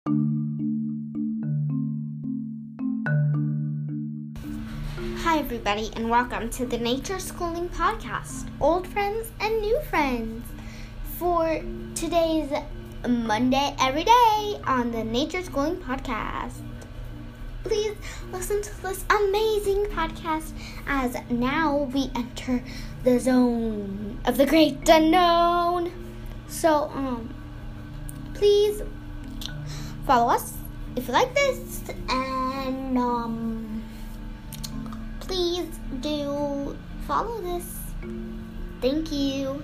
Hi everybody, and welcome to the Nature Schooling Podcast, old friends and new friends. For today's Monday every day on the Nature Schooling Podcast. Please listen to this amazing podcast as now we enter the zone of the great unknown. So, please follow us if you like this, and please do follow this. Thank you.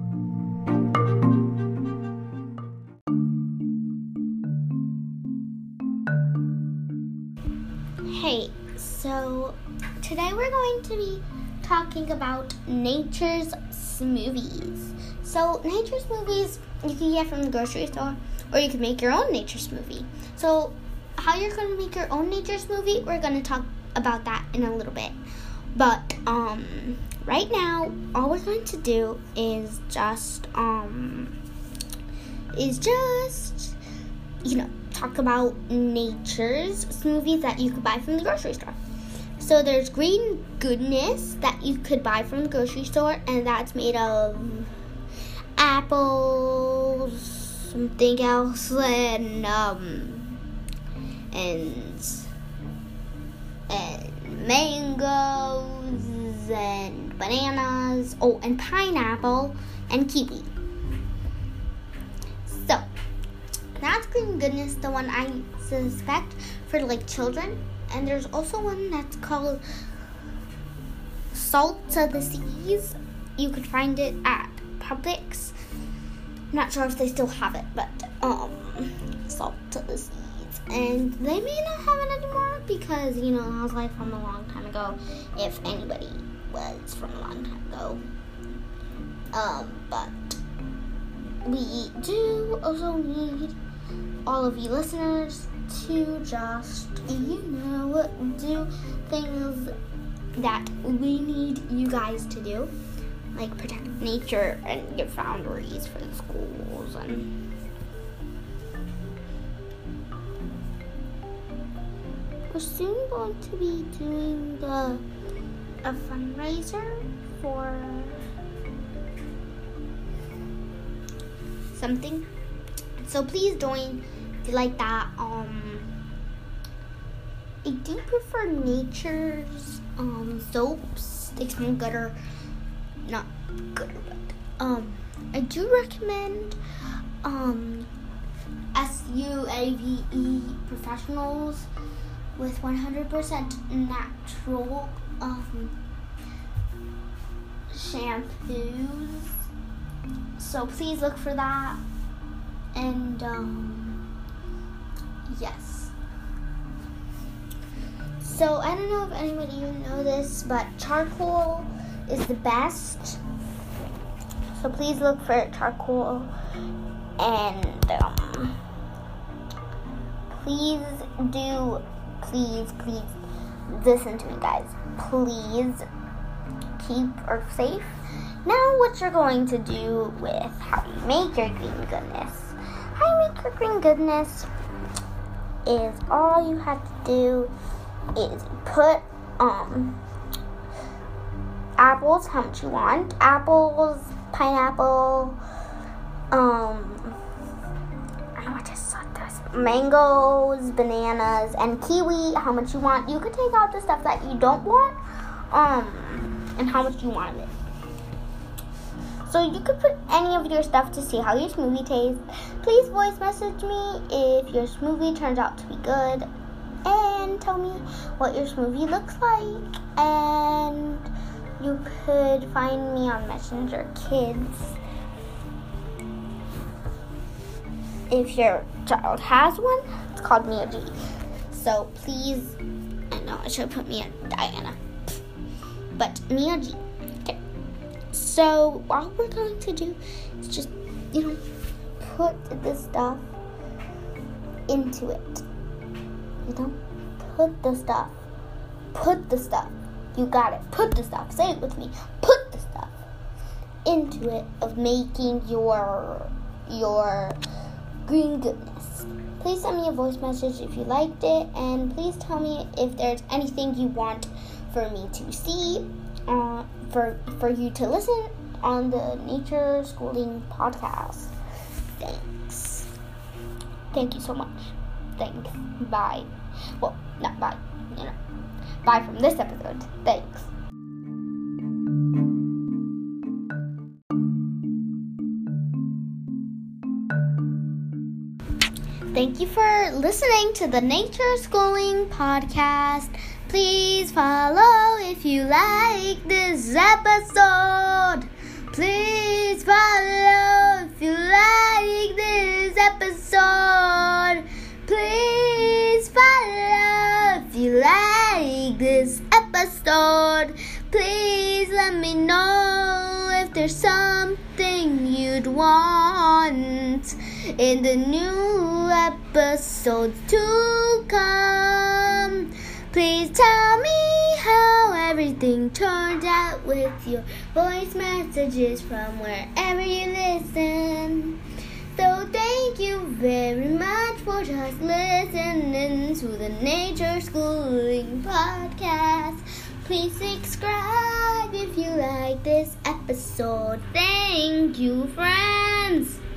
Hey, so today we're going to be talking about nature's smoothies. So nature's smoothies you can get from the grocery store, or you can make your own nature smoothie. So how you're going to make your own nature smoothie, we're going to talk about that in a little bit. But right now all we're going to do is just talk about nature's smoothies that you could buy from the grocery store. So there's Green Goodness that you could buy from the grocery store, and that's made of apples, something else, and mangoes and bananas, and pineapple and kiwi. So that's Green Goodness, the one I suspect for children. And there's also one that's called Salt of the Seas. You could find it at Publix. I'm not sure if they still have it, but Salt of the Seas. And they may not have it anymore because, it was from a long time ago, if anybody was from a long time ago. But we do also need all of you listeners to just, do things that we need you guys to do, like protect nature and give boundaries for the schools. And we're soon going to be doing a fundraiser for something. So please join if you like that. I do prefer nature's soaps. They smell gooder. Not gooder, but I do recommend SUAVE Professionals with 100% natural shampoos. So please look for that. And yes. So I don't know if anybody even know this, but charcoal is the best. So please look for charcoal, and please listen to me, guys. Please keep Earth safe. Now what you're going to do with how you make your Green Goodness. How you make your Green Goodness is all you have to do is put apples, how much you want. Apples, pineapple, mangoes, bananas, and kiwi, how much you want. You could take out the stuff that you don't want, and how much you want of it. So you could put any of your stuff to see how your smoothie tastes. Please voice message me if your smoothie turns out to be good, and tell me what your smoothie looks like. And you could find me on Messenger Kids if your child has one. It's called Mia G. So please, I know I should put Mia Diana, but Mia G. Okay. So all we're going to do is just, put this stuff into it. Put the stuff. You got it. Put the stuff. Say it with me. Put the stuff into it of making your Green Goodness. Please send me a voice message if you liked it, and please tell me if there's anything you want for me to see, for you to listen on the Nature Schooling Podcast. Thanks. Thank you so much. Thanks. Bye. Well, not bye. Bye from this episode. Thanks. Thank you for listening to the Nature Schooling Podcast. Please follow if you like this episode. Please follow if you like this episode. Please follow if you like this episode. Please let me know if there's something you'd want in the new episodes to come. Please tell me how everything turned out with your voice messages from wherever you listen. So thank you very much for just listening to the Nature Schooling Podcast. Please subscribe if you like this episode. Thank you, friends.